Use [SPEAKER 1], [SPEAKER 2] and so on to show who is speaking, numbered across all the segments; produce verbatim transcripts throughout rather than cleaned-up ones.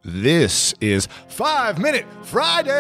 [SPEAKER 1] This is Five Minute Friday!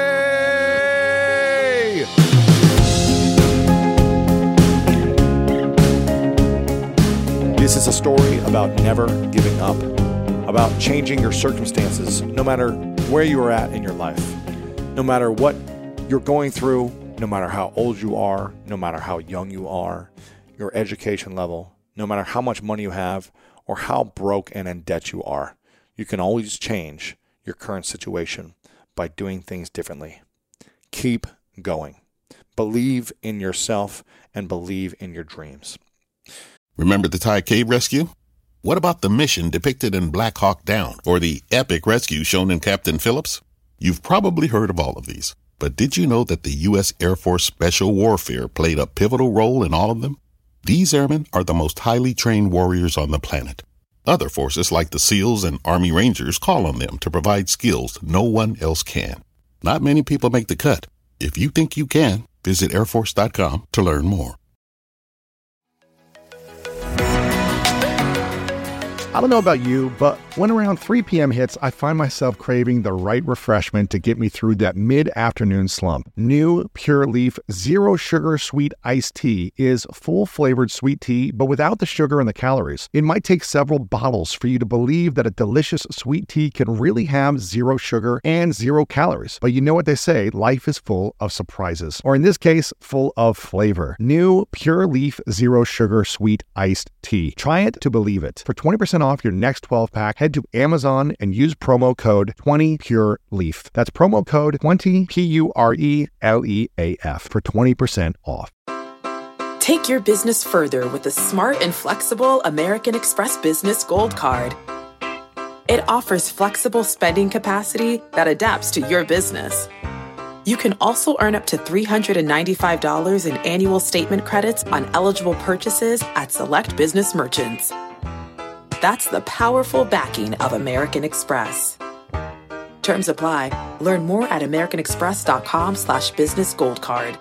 [SPEAKER 1] This is a story about never giving up, about changing your circumstances, no matter where you are at in your life, no matter what you're going through, no matter how old you are, no matter how young you are, your education level, no matter how much money you have, or how broke and in debt you are. You can always change your current situation by doing things differently. Keep going. Believe in yourself and believe in your dreams.
[SPEAKER 2] Remember the Thai cave rescue? What about the mission depicted in Black Hawk Down or the epic rescue shown in Captain Phillips? You've probably heard of all of these, but did you know that the U S Air Force Special Warfare played a pivotal role in all of them? These airmen are the most highly trained warriors on the planet. Other forces like the SEALs and Army Rangers call on them to provide skills no one else can. Not many people make the cut. If you think you can, visit air force dot com to learn more.
[SPEAKER 3] I don't know about you, but when around three p.m. hits, I find myself craving the right refreshment to get me through that mid-afternoon slump. New Pure Leaf Zero Sugar Sweet Iced Tea is full-flavored sweet tea, but without the sugar and the calories. It might take several bottles for you to believe that a delicious sweet tea can really have zero sugar and zero calories. But you know what they say, life is full of surprises. Or in this case, full of flavor. New Pure Leaf Zero Sugar Sweet Iced Tea. Try it to believe it. For twenty percent off your next twelve pack, head to Amazon and use promo code twenty pure leaf. That's promo code twenty P U R E L E A F for twenty percent off.
[SPEAKER 4] Take your business further with the smart and flexible American Express Business Gold Card. It offers flexible spending capacity that adapts to your business. You can also earn up to three hundred ninety-five dollars in annual statement credits on eligible purchases at select business merchants. That's the powerful backing of American Express. Terms apply. Learn more at americanexpress.com slash business gold card.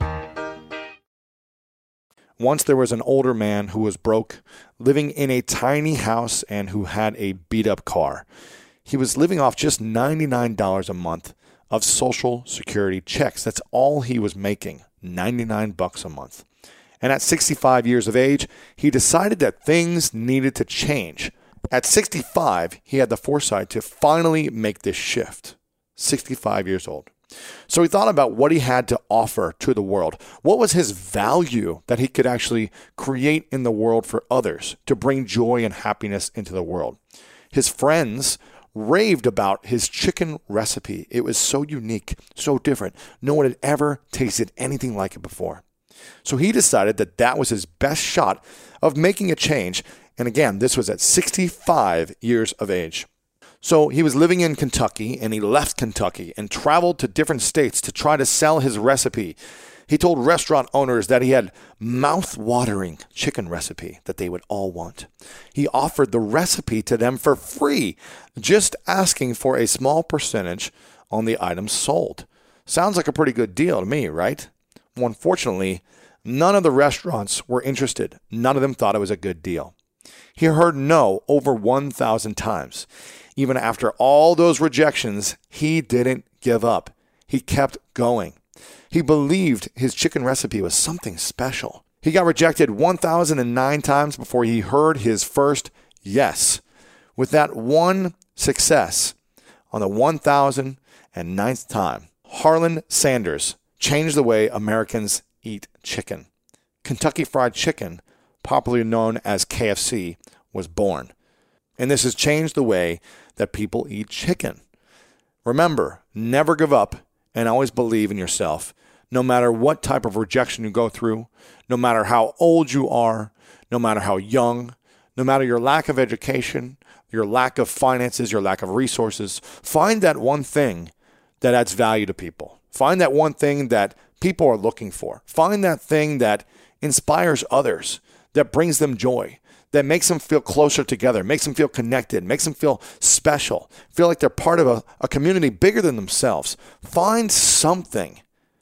[SPEAKER 1] Once there was an older man who was broke, living in a tiny house and who had a beat-up car. He was living off just ninety-nine dollars a month of Social Security checks. That's all he was making, ninety-nine bucks a month. And at sixty-five years of age, he decided that things needed to change. At sixty-five, he had the foresight to finally make this shift. sixty-five years old. So he thought about what he had to offer to the world. What was his value that he could actually create in the world for others to bring joy and happiness into the world? His friends raved about his chicken recipe. It was so unique, so different. No one had ever tasted anything like it before. So he decided that that was his best shot of making a change. And again, this was at sixty-five years of age. So he was living in Kentucky, and he left Kentucky and traveled to different states to try to sell his recipe. He told restaurant owners that he had mouth-watering chicken recipe that they would all want. He offered the recipe to them for free, just asking for a small percentage on the items sold. Sounds like a pretty good deal to me, right? Well, unfortunately, none of the restaurants were interested. None of them thought it was a good deal. He heard no over one thousand times. Even after all those rejections, he didn't give up. He kept going. He believed his chicken recipe was something special. He got rejected one thousand nine times before he heard his first yes. With that one success, on the one thousand ninth time, Harlan Sanders changed the way Americans eat chicken. Kentucky Fried Chicken, popularly known as K F C, was born. And this has changed the way that people eat chicken. Remember, never give up and always believe in yourself. No matter what type of rejection you go through, no matter how old you are, no matter how young, no matter your lack of education, your lack of finances, your lack of resources, find that one thing that adds value to people. Find that one thing that people are looking for. Find that thing that inspires others, that brings them joy, that makes them feel closer together, makes them feel connected, makes them feel special, feel like they're part of a, a community bigger than themselves. Find something.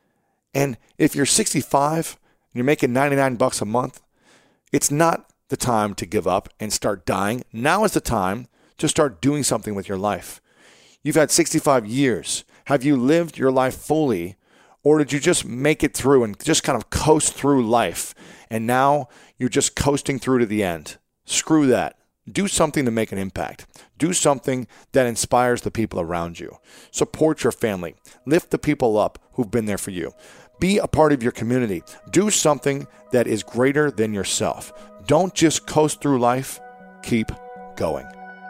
[SPEAKER 1] And if you're sixty-five and you're making ninety-nine bucks a month, it's not the time to give up and start dying. Now is the time to start doing something with your life. You've had sixty-five years. Have you lived your life fully, or did you just make it through and just kind of coast through life, and now you're just coasting through to the end? Screw that. Do something to make an impact. Do something that inspires the people around you. Support your family. Lift the people up who've been there for you. Be a part of your community. Do something that is greater than yourself. Don't just coast through life. Keep going.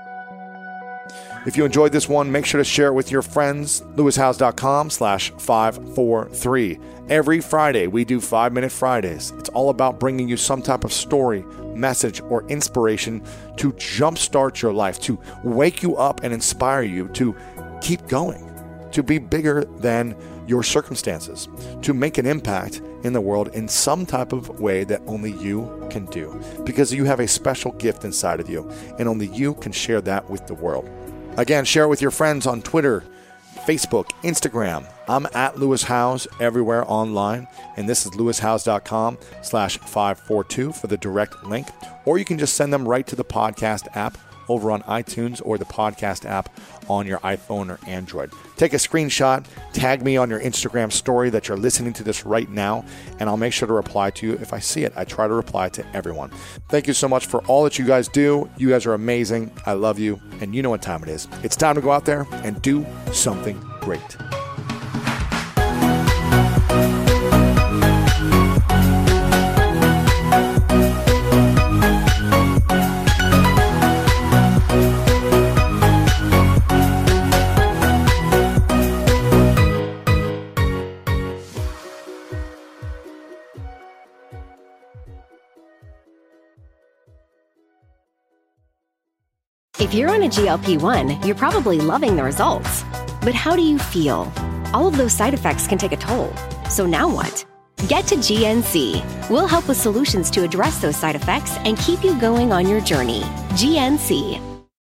[SPEAKER 1] If you enjoyed this one, make sure to share it with your friends. lewishowes.com slash 543. Every Friday, we do Five Minute Fridays. It's all about bringing you some type of story, message, or inspiration to jumpstart your life, to wake you up and inspire you to keep going, to be bigger than your circumstances, to make an impact in the world in some type of way that only you can do, because you have a special gift inside of you, and only you can share that with the world. Again, share it with your friends on Twitter, Facebook, Instagram. I'm at Lewis Howes everywhere online, and this is lewishowes.com slash 542 for the direct link, or you can just send them right to the podcast app over on iTunes or the podcast app on your iPhone or Android. Take a screenshot, tag me on your Instagram story that you're listening to this right now, and I'll make sure to reply to you if I see it. I try to reply to everyone. Thank you so much for all that you guys do. You guys are amazing. I love you, and you know what time it is. It's time to go out there and do something great.
[SPEAKER 5] If you're on a G L P one, you're probably loving the results. But how do you feel? All of those side effects can take a toll. So now what? Get to G N C. We'll help with solutions to address those side effects and keep you going on your journey. G N C.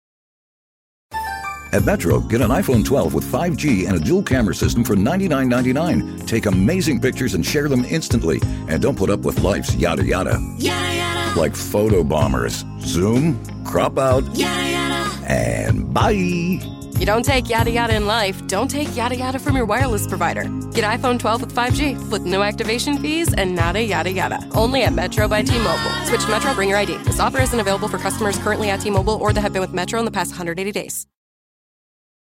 [SPEAKER 6] At Metro, get an iPhone twelve with five G and a dual camera system for ninety-nine ninety-nine. Take amazing pictures and share them instantly. And don't put up with life's yada yada.
[SPEAKER 7] Yada yada.
[SPEAKER 6] Like photo bombers. Zoom, crop out,
[SPEAKER 7] Yada yada.
[SPEAKER 6] and bye.
[SPEAKER 8] You don't take yada yada in life, don't take yada yada from your wireless provider. Get iPhone twelve with five G with no activation fees and nada yada yada. Only at Metro by T-Mobile. Switch to Metro, bring your I D. This offer isn't available for customers currently at T-Mobile or that have been with Metro in the past one hundred eighty days.